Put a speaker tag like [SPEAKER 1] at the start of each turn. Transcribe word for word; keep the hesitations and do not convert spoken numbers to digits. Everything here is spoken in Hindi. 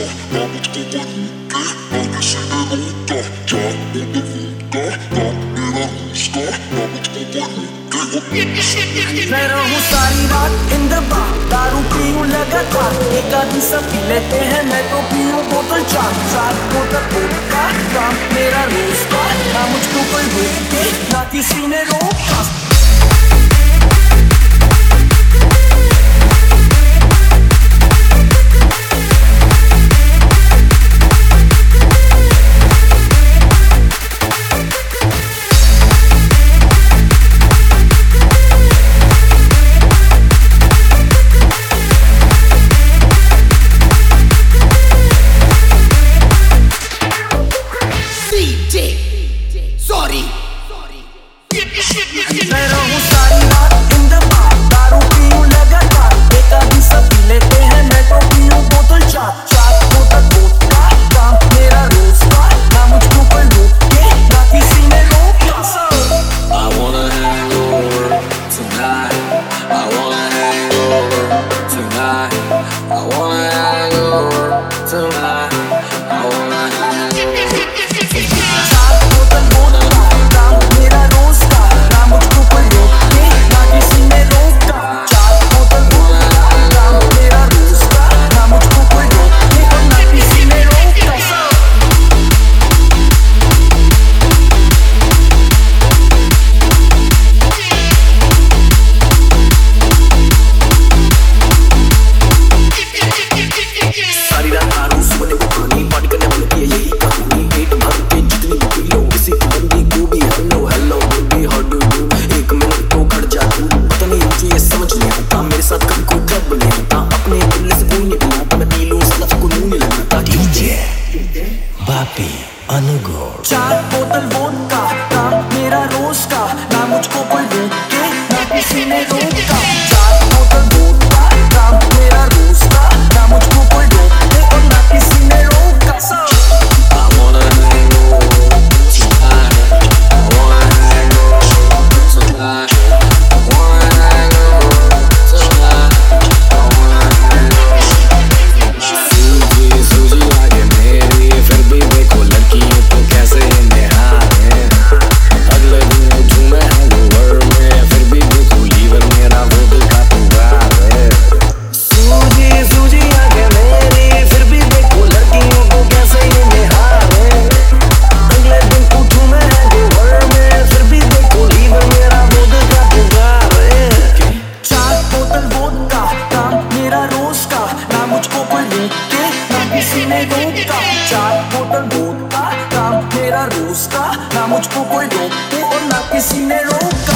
[SPEAKER 1] ना मुझको कोई रोके, ना किसी ने रोका। चार बोतल वोडका, नाम मेरा रूस्का, ना मुझको कोई रोके और ना किसी ने रोका।
[SPEAKER 2] मैं रहूं सारी रात इन द बार, दारू पीऊं लगातार, एक आधी सब पी लेते हैं, मैं तो पीऊं बोतल चार। सात बोतल वोडका, नाम मेरा रूस्का, ना मुझको कोई रोके, ना किसी ने रोका। मैं रहूं सारी रात इन द बार, दारू पीऊं लगातार, एक आधी सब पी लेते हैं, मैं तो पीऊं बोतल चार। चार बोतल वोडका, नाम मेरा रूस्का, ना मुझको कोई रोके, ना किसी ने रोका।
[SPEAKER 3] I wanna hang over tonight. I wanna hang over tonight. I wanna hang over tonight. I wanna hang over tonight.
[SPEAKER 2] चार बोतल वोडका, नाम मेरा रूस्का, ना मुझको कोई रोके, ना किसी ने रोका। चार बोतल वोडका, नाम मेरा रूस्का, ना मुझको कोई रोके और ना किसी ने रोका। सारी रात दारू सोने को पानी, पार्टी करने वालों की है यही कहानी। पेट भर के जितनी भी पी लो, किसी बंदी को भी hello hello baby how do you, एक मिनट तो खड़ जा तू। पता नहीं मुझे ये समझ नहीं आता, मेरे साथ कभी कोई ट्रबल नहीं होता, अपने दिल से कोई नहीं बनाता, मैं पी लूं इस लफ्ज़ को मुंह नहीं लगाता। डीजे बापी अनुगोर। चार बोतल वोडका, नाम मेरा रूस्का, ना मुझको कोई रोके, ना किसी ने रोका। चार बोतल वोडका, नाम मेरा रूस्का, ना मुझको कोई रोके और ना किसी ने रोका।
[SPEAKER 3] I wanna hang over tonight. I wanna hang over tonight. I wanna hang over tonight. I wanna hang over tonight. सूजी सूजी आगे मेरी, फिर भी देखो लड़कियों को कैसे ये निहार है। अगले दिन उठूं मैं हैंगओवर में, फिर भी देखो लीवर मेरा वोडका तैयार है। सूजी सूजी आगे मेरी, फिर भी देखो लड़कियों को कैसे ये निहार है। अगले दिन उठूं मैं हैंगओवर में, फिर भी देखो लीवर मेरा वोडका तैयार है।
[SPEAKER 2] चार बोतल वोडका, नाम मेरा रूस्का, ना मुझको कोई रोके, ना किसी ने रोका। चार बोतल वोडका, नाम मेरा रूस्का, ना मुझको कोई रोके और ना किसी ने रोका।